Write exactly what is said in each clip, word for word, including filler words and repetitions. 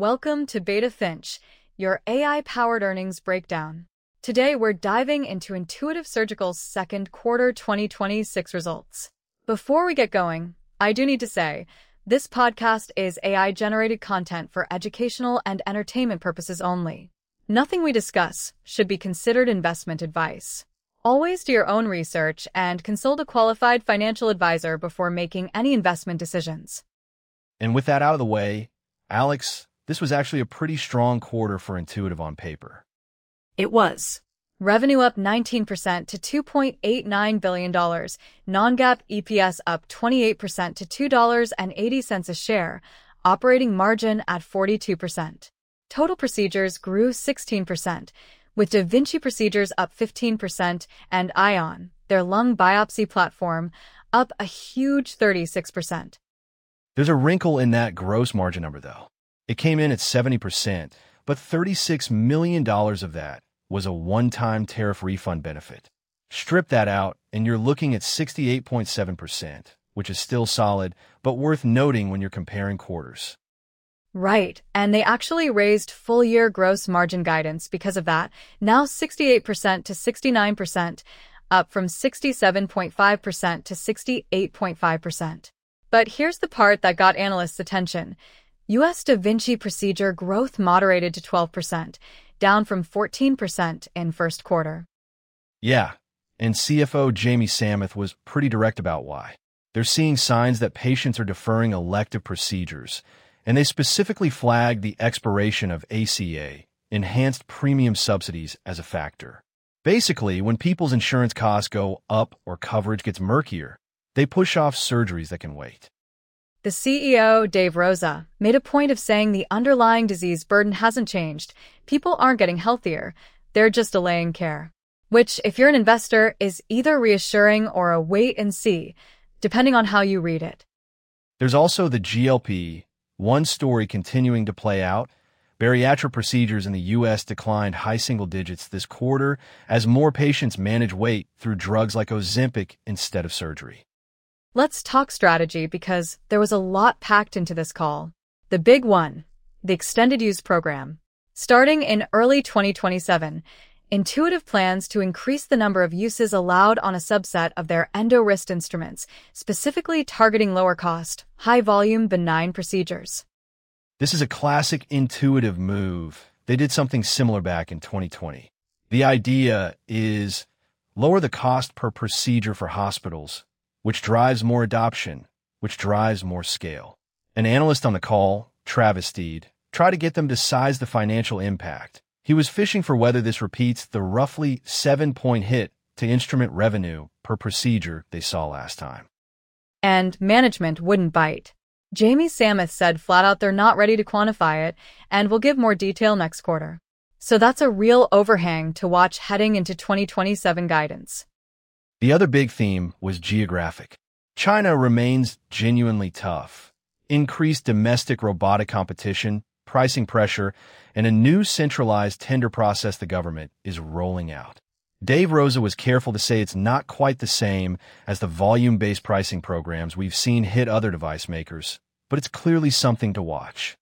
Welcome to Beta Finch, your A I-powered earnings breakdown. Today, we're diving into Intuitive Surgical's second quarter twenty twenty-six results. Before we get going, I do need to say, this podcast is A I-generated content for educational and entertainment purposes only. Nothing we discuss should be considered investment advice. Always do your own research and consult a qualified financial advisor before making any investment decisions. And with that out of the way, Alex, this was actually a pretty strong quarter for Intuitive on paper. It was. Revenue up nineteen percent to two point eight nine billion dollars, non-GAAP E P S up twenty-eight percent to two dollars and eighty cents a share, operating margin at forty-two percent. Total procedures grew sixteen percent, with Da Vinci procedures up fifteen percent and Ion, their lung biopsy platform, up a huge thirty-six percent. There's a wrinkle in that gross margin number, though. It came in at seventy percent, but thirty-six million dollars of that was a one-time tariff refund benefit. Strip that out, and you're looking at sixty-eight point seven percent, which is still solid, but worth noting when you're comparing quarters. Right, and they actually raised full-year gross margin guidance because of that, now sixty-eight percent to sixty-nine percent, up from sixty-seven point five percent to sixty-eight point five percent. But here's the part that got analysts' attention. U S Da Vinci procedure growth moderated to twelve percent, down from fourteen percent in first quarter. Yeah, and C F O Jamie Samath was pretty direct about why. They're seeing signs that patients are deferring elective procedures, and they specifically flagged the expiration of A C A, enhanced premium subsidies, as a factor. Basically, when people's insurance costs go up or coverage gets murkier, they push off surgeries that can wait. The C E O, Dave Rosa, made a point of saying the underlying disease burden hasn't changed. People aren't getting healthier. They're just delaying care. Which, if you're an investor, is either reassuring or a wait and see, depending on how you read it. There's also the G L P one story continuing to play out. Bariatric procedures in the U S declined high single digits this quarter as more patients manage weight through drugs like Ozempic instead of surgery. Let's talk strategy because there was a lot packed into this call. The big one, the extended use program. Starting in early twenty twenty-seven, Intuitive plans to increase the number of uses allowed on a subset of their EndoWrist instruments, specifically targeting lower-cost, high-volume, benign procedures. This is a classic Intuitive move. They did something similar back in twenty twenty. The idea is lower the cost per procedure for hospitals, which drives more adoption, which drives more scale. An analyst on the call, Travis Steed, tried to get them to size the financial impact. He was fishing for whether this repeats the roughly seven-point hit to instrument revenue per procedure they saw last time. And management wouldn't bite. Jamie Samath said flat out they're not ready to quantify it and will give more detail next quarter. So that's a real overhang to watch heading into twenty twenty-seven guidance. The other big theme was geographic. China remains genuinely tough. Increased domestic robotic competition, pricing pressure, and a new centralized tender process the government is rolling out. Dave Rosa was careful to say it's not quite the same as the volume-based pricing programs we've seen hit other device makers, but it's clearly something to watch.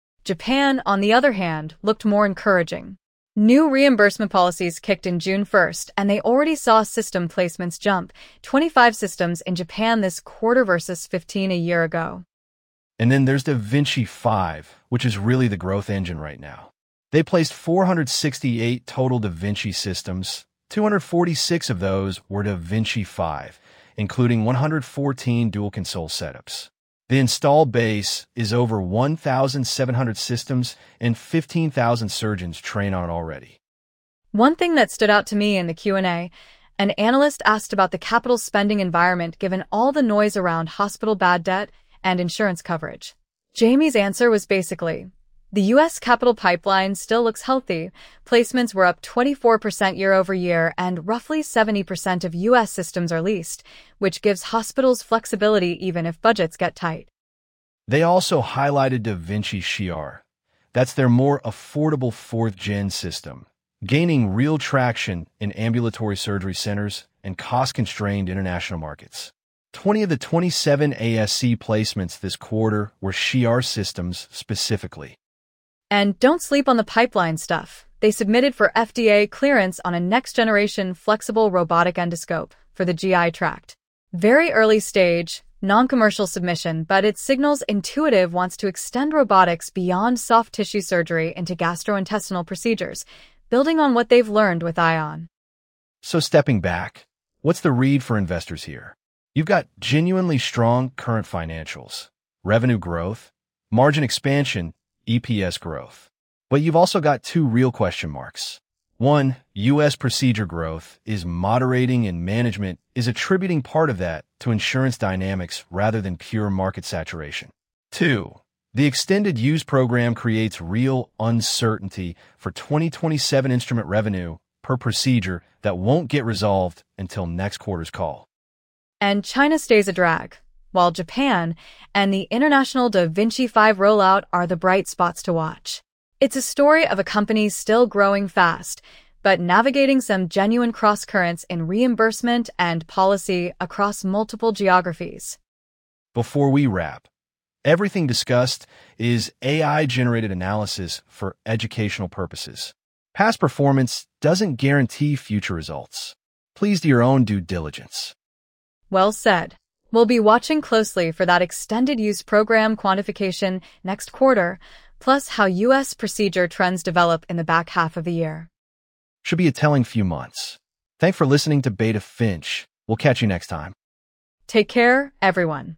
Japan, on the other hand, looked more encouraging. New reimbursement policies kicked in June first, and they already saw system placements jump, twenty-five systems in Japan this quarter versus fifteen a year ago. And then there's Da Vinci five, which is really the growth engine right now. They placed four hundred sixty-eight total Da Vinci systems. two hundred forty-six of those were Da Vinci five, including one hundred fourteen dual console setups. The installed base is over one thousand seven hundred systems and fifteen thousand surgeons trained on it already. One thing that stood out to me in the Q and A, an analyst asked about the capital spending environment given all the noise around hospital bad debt and insurance coverage. Jamie's answer was basically, the U S capital pipeline still looks healthy. Placements were up twenty-four percent year over year, and roughly seventy percent of U S systems are leased, which gives hospitals flexibility even if budgets get tight. They also highlighted Da Vinci Shiar. That's their more affordable fourth-gen system, gaining real traction in ambulatory surgery centers and cost-constrained international markets. twenty of the twenty-seven A S C placements this quarter were Shiar systems specifically. And don't sleep on the pipeline stuff. They submitted for F D A clearance on a next-generation flexible robotic endoscope for the G I tract. Very early stage, non-commercial submission, but it signals Intuitive wants to extend robotics beyond soft tissue surgery into gastrointestinal procedures, building on what they've learned with Ion. So stepping back, what's the read for investors here? You've got genuinely strong current financials, revenue growth, margin expansion, E P S growth. But you've also got two real question marks. One, U S procedure growth is moderating and management is attributing part of that to insurance dynamics rather than pure market saturation. Two, the extended use program creates real uncertainty for twenty twenty-seven instrument revenue per procedure that won't get resolved until next quarter's call. And China stays a drag, while Japan and the international Da Vinci five rollout are the bright spots to watch. It's a story of a company still growing fast, but navigating some genuine cross-currents in reimbursement and policy across multiple geographies. Before we wrap, everything discussed is A I-generated analysis for educational purposes. Past performance doesn't guarantee future results. Please do your own due diligence. Well said. We'll be watching closely for that extended use program quantification next quarter, plus how U S procedure trends develop in the back half of the year. Should be a telling few months. Thanks for listening to Beta Finch. We'll catch you next time. Take care, everyone.